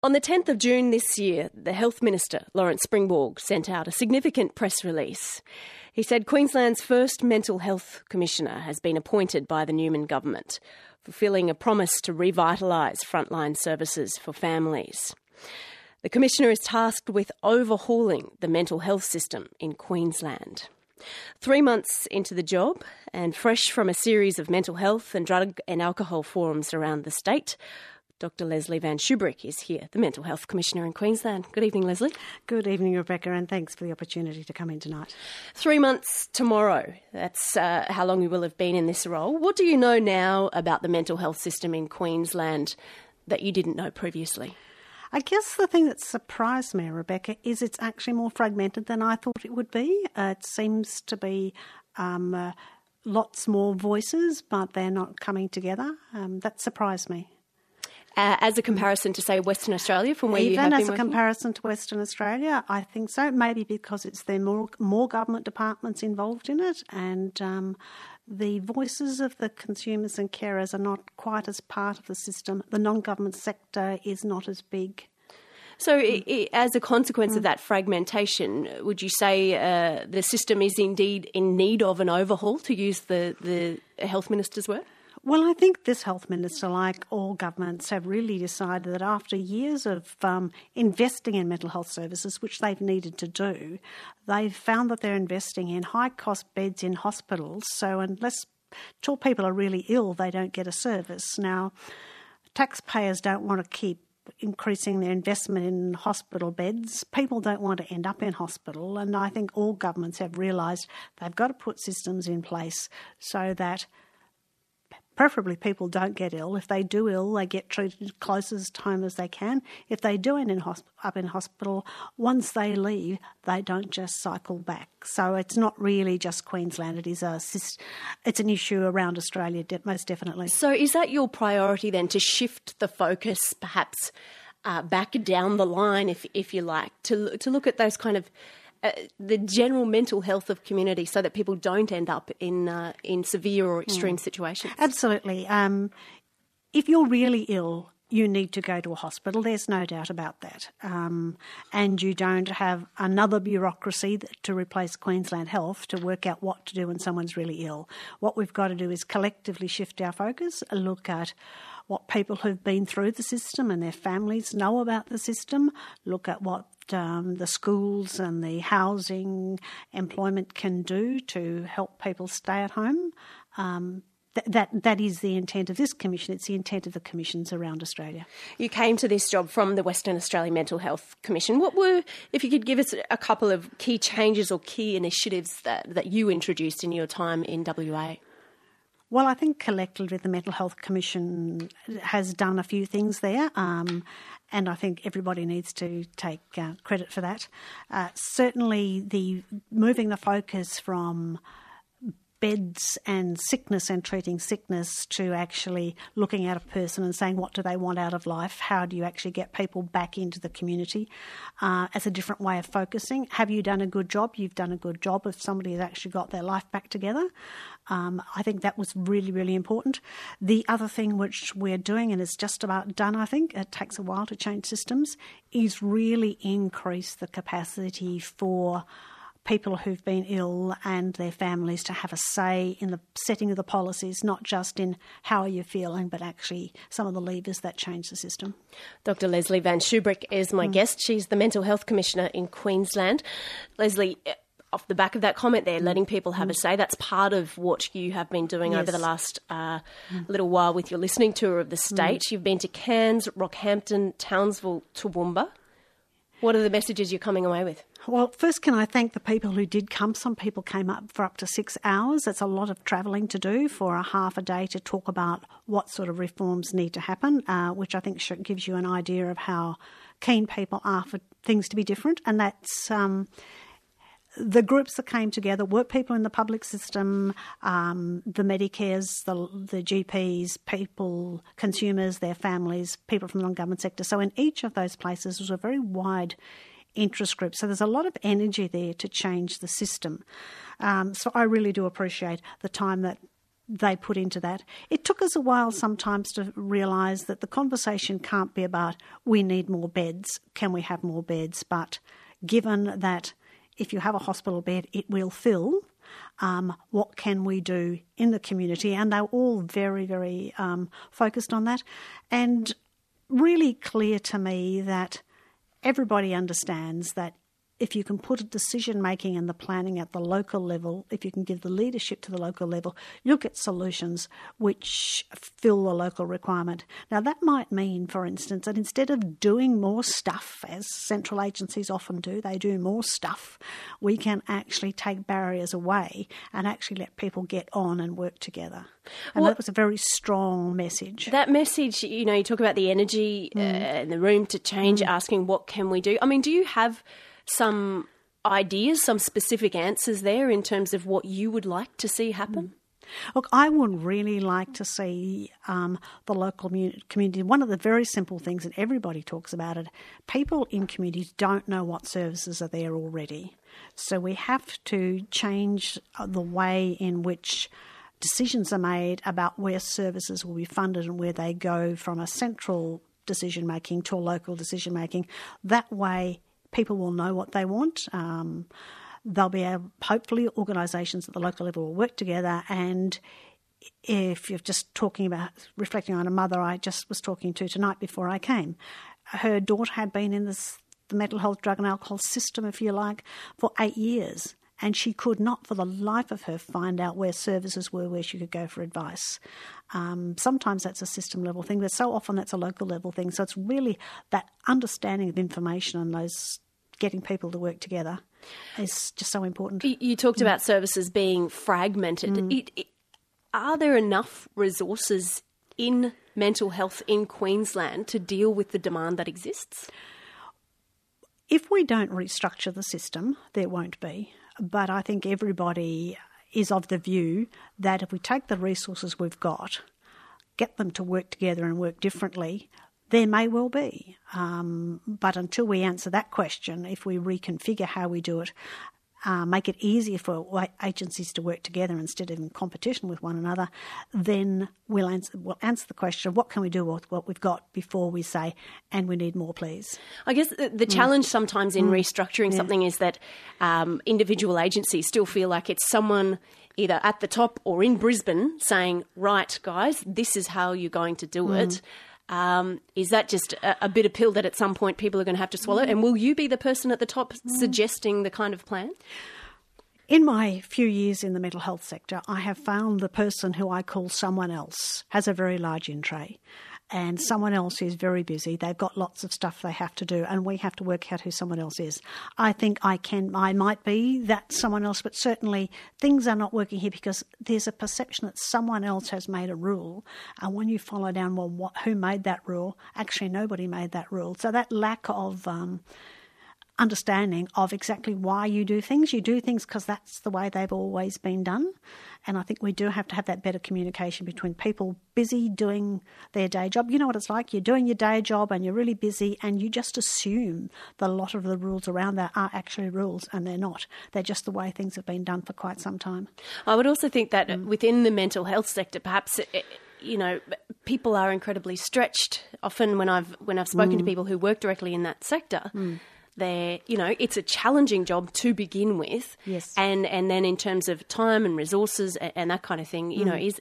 On the 10th of June this year, the Health Minister, Lawrence Springborg, sent out a significant press release. He said Queensland's first Mental Health Commissioner has been appointed by the Newman government, fulfilling a promise to revitalise frontline services for families. The Commissioner is tasked with overhauling the mental health system in Queensland. 3 months into the job and fresh from a series of mental health and drug and alcohol forums around the state, Dr Leslie Van Schubrick is here, the Mental Health Commissioner in Queensland. Good evening, Leslie. Good evening, Rebecca, and thanks for the opportunity to come in tonight. 3 months tomorrow, that's how long you will have been in this role. What do you know now about the mental health system in Queensland that you didn't know previously? I guess the thing that surprised me, Rebecca, is it's actually more fragmented than I thought it would be. It seems to be lots more voices, but they're not coming together. That surprised me. As a comparison to, say, Western Australia, from where you have been working? Even as a comparison to Western Australia, I think so. Maybe because there are more government departments involved in it, and the voices of the consumers and carers are not quite as part of the system. The non-government sector is not as big. So as a consequence of that fragmentation, would you say the system is indeed in need of an overhaul, to use the Health Minister's word? Well, I think this Health Minister, like all governments, have really decided that after years of investing in mental health services, which they've needed to do, they've found that they're investing in high-cost beds in hospitals, so unless till people are really ill, they don't get a service. Now, taxpayers don't want to keep increasing their investment in hospital beds. People don't want to end up in hospital, and I think all governments have realised they've got to put systems in place so that preferably people don't get ill. If they do ill, they get treated closest to home as they can. If they do end up in hospital, once they leave, they don't just cycle back. So it's not really just Queensland. It's an issue around Australia, most definitely. So is that your priority then, to shift the focus perhaps back down the line, if you like, to look at those kind of the general mental health of community, so that people don't end up in severe or extreme situations? Absolutely. If you're really ill, you need to go to a hospital. There's no doubt about that. And you don't have another bureaucracy to replace Queensland Health to work out what to do when someone's really ill. What we've got to do is collectively shift our focus, look at what people who've been through the system and their families know about the system, look at what the schools and the housing, employment can do to help people stay at home. That is the intent of this commission. It's the intent of the commissions around Australia. You came to this job from the Western Australia Mental Health Commission. What were, if you could give us a couple of key changes or key initiatives that you introduced in your time in WA? Well, I think collectively the Mental Health Commission has done a few things there, and I think everybody needs to take credit for that. Certainly moving the focus from beds and sickness and treating sickness to actually looking at a person and saying, what do they want out of life? How do you actually get people back into the community? As a different way of focusing. Have you done a good job? You've done a good job if somebody has actually got their life back together. I think that was really, really important. The other thing which we're doing, and it's just about done, I think, it takes a while to change systems, is really increase the capacity for people who've been ill and their families to have a say in the setting of the policies, not just in how are you feeling, but actually some of the levers that change the system. Dr Leslie Van Schubrick is my guest. She's the Mental Health Commissioner in Queensland. Leslie, off the back of that comment there, letting people have a say, that's part of what you have been doing over the last little while with your listening tour of the state. You've been to Cairns, Rockhampton, Townsville, Toowoomba. What are the messages you're coming away with? Well, first, can I thank the people who did come? Some people came up for up to 6 hours. That's a lot of travelling to do for a half a day to talk about what sort of reforms need to happen, which I think gives you an idea of how keen people are for things to be different. And that's the groups that came together were people in the public system, the Medicares, the GPs, people, consumers, their families, people from the non-government sector. So in each of those places was a very wide interest group. So there's a lot of energy there to change the system. So I really do appreciate the time that they put into that. It took us a while sometimes to realise that the conversation can't be about we need more beds, can we have more beds, but given that if you have a hospital bed, it will fill, what can we do in the community? And they're all very, very focused on that, and really clear to me that everybody understands that if you can put a decision-making and the planning at the local level, if you can give the leadership to the local level, you'll get solutions which fill the local requirement. Now, that might mean, for instance, that instead of doing more stuff, as central agencies often do, they do more stuff, we can actually take barriers away and actually let people get on and work together. And that was a very strong message. That message, you talk about the energy and the room to change, asking what can we do. I mean, do you have some ideas, some specific answers there in terms of what you would like to see happen? Look, I would really like to see the local community. One of the very simple things, and everybody talks about it, people in communities don't know what services are there already. So we have to change the way in which decisions are made about where services will be funded and where they go from a central decision-making to a local decision-making. That way people will know what they want. They'll be able, hopefully, organisations at the local level will work together. And if you're just reflecting on a mother I just was talking to tonight before I came, her daughter had been in the mental health, drug and alcohol system, if you like, for 8 years. And she could not, for the life of her, find out where services were, where she could go for advice. Sometimes that's a system-level thing, but so often that's a local-level thing. So it's really that understanding of information and those getting people to work together is just so important. You talked about services being fragmented. Are there enough resources in mental health in Queensland to deal with the demand that exists? If we don't restructure the system, there won't be. But I think everybody is of the view that if we take the resources we've got, get them to work together and work differently, there may well be. But until we answer that question, if we reconfigure how we do it, make it easier for agencies to work together instead of in competition with one another, then we'll answer the question of what can we do with what we've got before we say, and we need more, please. I guess the challenge sometimes in restructuring something is that individual agencies still feel like it's someone either at the top or in Brisbane saying, right, guys, this is how you're going to do it. Is that just a bitter pill that at some point people are going to have to swallow? And will you be the person at the top suggesting the kind of plan? In my few years in the mental health sector, I have found the person who I call someone else has a very large in tray. And someone else who's very busy, they've got lots of stuff they have to do, and we have to work out who someone else is. I think I might be that someone else, but certainly things are not working here because there's a perception that someone else has made a rule. And when you follow down, who made that rule? Actually, nobody made that rule. So that lack of understanding of exactly why you do things because that's the way they've always been done. And I think we do have to have that better communication between people busy doing their day job. You know what it's like. You're doing your day job and you're really busy and you just assume that a lot of the rules around that are actually rules, and they're not. They're just the way things have been done for quite some time. I would also think that within the mental health sector, perhaps people are incredibly stretched. Often when I've spoken to people who work directly in that sector, it's a challenging job to begin with. Yes. And then in terms of time and resources and that kind of thing,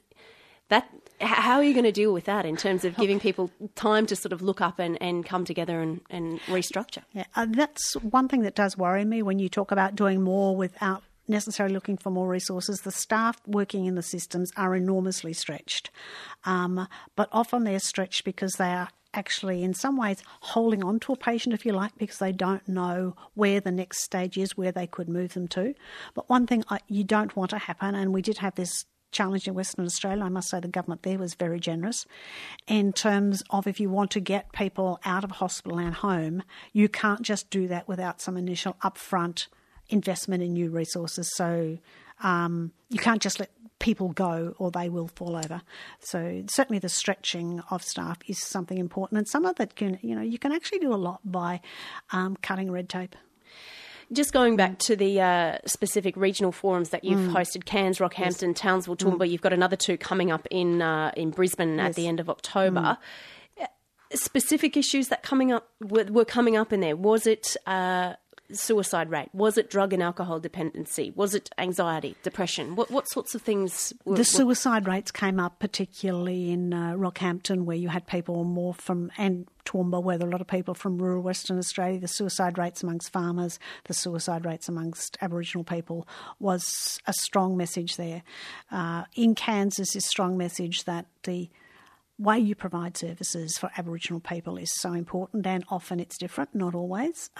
how are you going to deal with that in terms of giving people time to sort of look up and come together and restructure? Yeah, that's one thing that does worry me when you talk about doing more without necessarily looking for more resources. The staff working in the systems are enormously stretched, but often they're stretched because they are actually in some ways holding on to a patient, if you like, because they don't know where the next stage is, where they could move them to. But one thing you don't want to happen, and we did have this challenge in Western Australia, I must say the government there was very generous, in terms of if you want to get people out of hospital and home, you can't just do that without some initial upfront investment in new resources. So you can't just let people go or they will fall over. So certainly the stretching of staff is something important, and some of that you can actually do a lot by cutting red tape. Just going back to the specific regional forums that you've hosted, Cairns, Rockhampton, Townsville, Toowoomba, you've got another 2 coming up in Brisbane at the end of October. Specific issues that were coming up in there. Was it suicide rate? Was it drug and alcohol dependency? Was it anxiety, depression? What sorts of things? The suicide rates came up particularly in Rockhampton, where you had people more from, and Toowoomba, where there were a lot of people from rural Western Australia. The suicide rates amongst farmers, the suicide rates amongst Aboriginal people was a strong message there. In Cairns, there's this strong message that the way you provide services for Aboriginal people is so important, and often it's different, not always.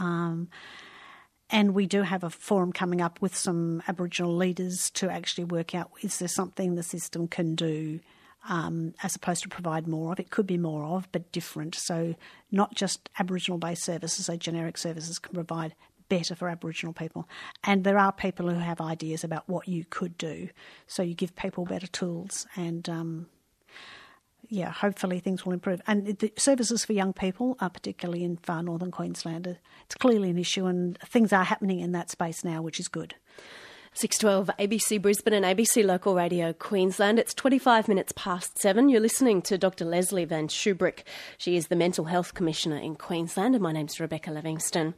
And we do have a forum coming up with some Aboriginal leaders to actually work out, is there something the system can do as opposed to provide more of? It could be more of, but different. So not just Aboriginal-based services, so generic services can provide better for Aboriginal people. And there are people who have ideas about what you could do. So you give people better tools and hopefully things will improve. And the services for young people, particularly in far northern Queensland, it's clearly an issue, and things are happening in that space now, which is good. 6:12, ABC Brisbane and ABC Local Radio Queensland. It's 25 minutes past 7. You're listening to Dr. Leslie Van Schubrick. She is the Mental Health Commissioner in Queensland, and my name's Rebecca Livingston.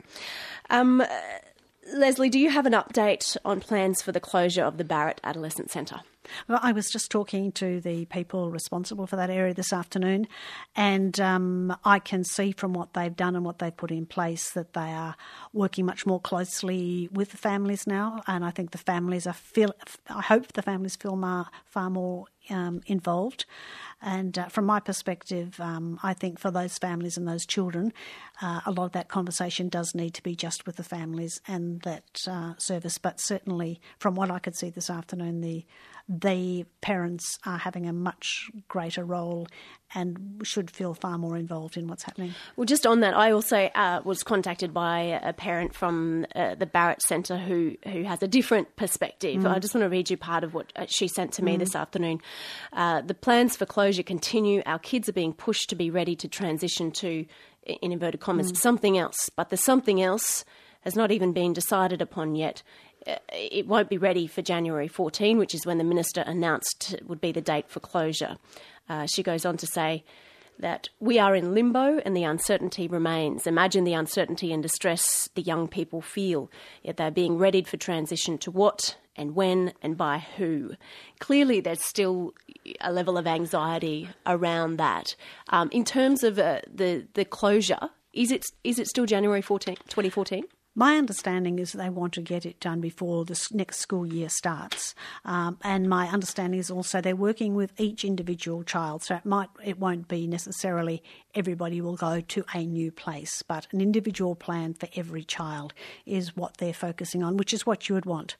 Leslie, do you have an update on plans for the closure of the Barrett Adolescent Centre? Well, I was just talking to the people responsible for that area this afternoon, and I can see from what they've done and what they've put in place that they are working much more closely with the families now, and I think the families I hope the families feel far more involved. And from my perspective, I think for those families and those children, a lot of that conversation does need to be just with the families and that service. But certainly from what I could see this afternoon, the parents are having a much greater role and should feel far more involved in what's happening. Well, just on that, I also was contacted by a parent from the Barrett Centre who has a different perspective. I just want to read you part of what she sent to me this afternoon. The plans for closure continue. Our kids are being pushed to be ready to transition to, in inverted commas, something else. But the something else has not even been decided upon yet. It won't be ready for January 14, which is when the Minister announced would be the date for closure. She goes on to say that we are in limbo and the uncertainty remains. Imagine the uncertainty and distress the young people feel, yet they're being readied for transition to what and when and by who. Clearly there's still a level of anxiety around that. In terms of the closure, is it still January 14, 2014? My understanding is they want to get it done before the next school year starts. And my understanding is also they're working with each individual child. So it won't be necessarily everybody will go to a new place, but an individual plan for every child is what they're focusing on, which is what you would want.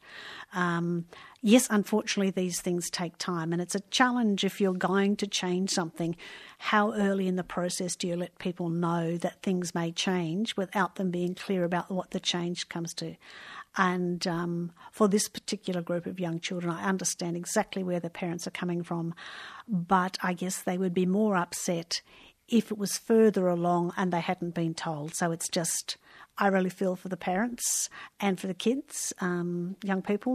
Yes, unfortunately, these things take time, and it's a challenge if you're going to change something. How early in the process do you let people know that things may change without them being clear about what the change comes to? And for this particular group of young children, I understand exactly where the parents are coming from, but I guess they would be more upset if it was further along and they hadn't been told. So it's just, I really feel for the parents and for the kids, young people.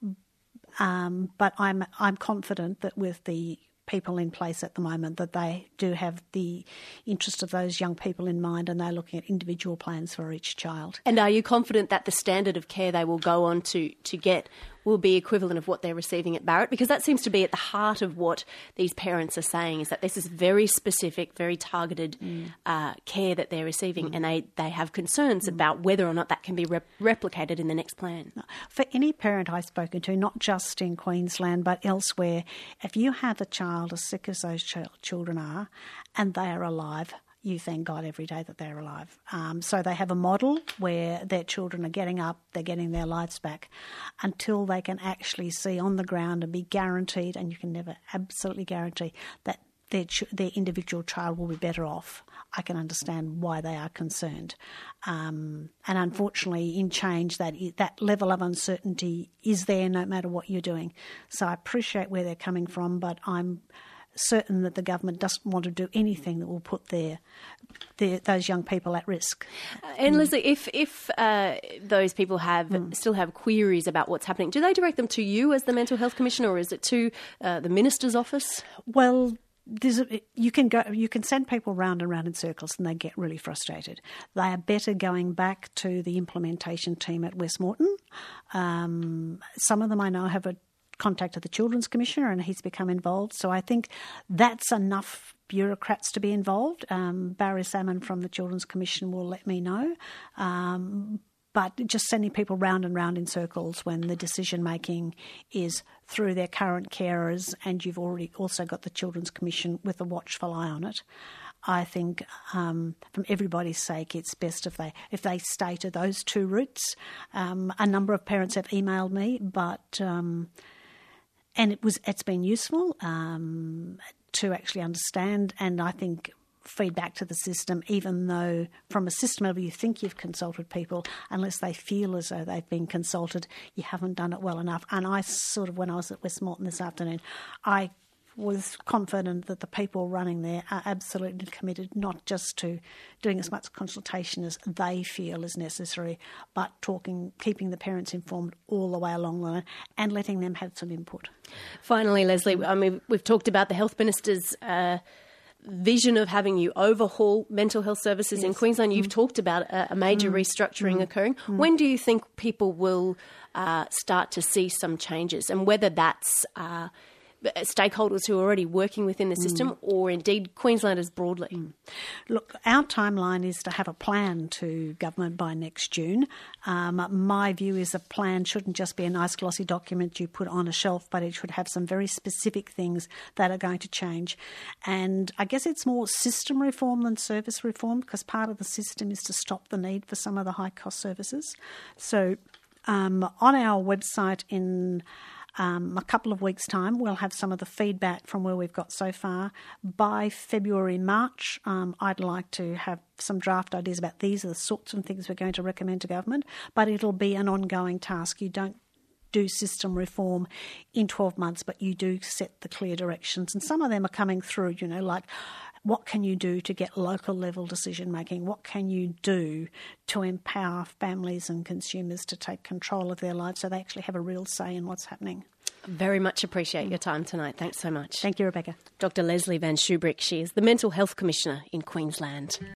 But I'm confident that with the people in place at the moment that they do have the interest of those young people in mind and they're looking at individual plans for each child. And are you confident that the standard of care they will go on to get will be equivalent of what they're receiving at Barrett? Because that seems to be at the heart of what these parents are saying, is that this is very specific, very targeted care that they're receiving, and they have concerns about whether or not that can be replicated in the next plan. For any parent I've spoken to, not just in Queensland but elsewhere, if you have a child as sick as those children are and they are alive, you thank God every day that they're alive. So they have a model where their children are getting up, they're getting their lives back until they can actually see on the ground and be guaranteed, and you can never absolutely guarantee, that their individual child will be better off. I can understand why they are concerned. And unfortunately, in change, that level of uncertainty is there no matter what you're doing. So I appreciate where they're coming from, but I'm certain that the government doesn't want to do anything that will put those young people at risk. And Leslie, if those people still have queries about what's happening, do they direct them to you as the Mental Health Commissioner, or is it to the Minister's office? Well, you can send people round and round in circles and they get really frustrated. They are better going back to the implementation team at Westmoreton. Some of them I know have contacted the Children's Commissioner and he's become involved. So I think that's enough bureaucrats to be involved. Barry Salmon from the Children's Commission will let me know. But just sending people round and round in circles when the decision-making is through their current carers and you've already also got the Children's Commission with a watchful eye on it, I think from everybody's sake it's best if they stay to those two routes. A number of parents have emailed me, but and it's been useful to actually understand, and I think feedback to the system, even though from a system level you think you've consulted people, unless they feel as though they've been consulted, you haven't done it well enough. And I when I was at Westmoreton this afternoon, I was confident that the people running there are absolutely committed not just to doing as much consultation as they feel is necessary, but keeping the parents informed all the way along the line and letting them have some input. Finally, Leslie, I mean, we've talked about the Health Minister's vision of having you overhaul mental health services in Queensland. You've talked about a major restructuring occurring. When do you think people will start to see some changes, and whether that's stakeholders who are already working within the system or indeed Queenslanders broadly? Look, our timeline is to have a plan to government by next June. My view is a plan shouldn't just be a nice glossy document you put on a shelf, but it should have some very specific things that are going to change. And I guess it's more system reform than service reform, because part of the system is to stop the need for some of the high-cost services. So on our website in a couple of weeks' time, we'll have some of the feedback from where we've got so far. By February, March, I'd like to have some draft ideas about these are the sorts of things we're going to recommend to government, but it'll be an ongoing task. You don't do system reform in 12 months, but you do set the clear directions. And some of them are coming through, like what can you do to get local level decision making? What can you do to empower families and consumers to take control of their lives so they actually have a real say in what's happening? Very much appreciate your time tonight. Thanks so much. Thank you, Rebecca. Dr. Leslie Van Schubrick, she is the Mental Health Commissioner in Queensland.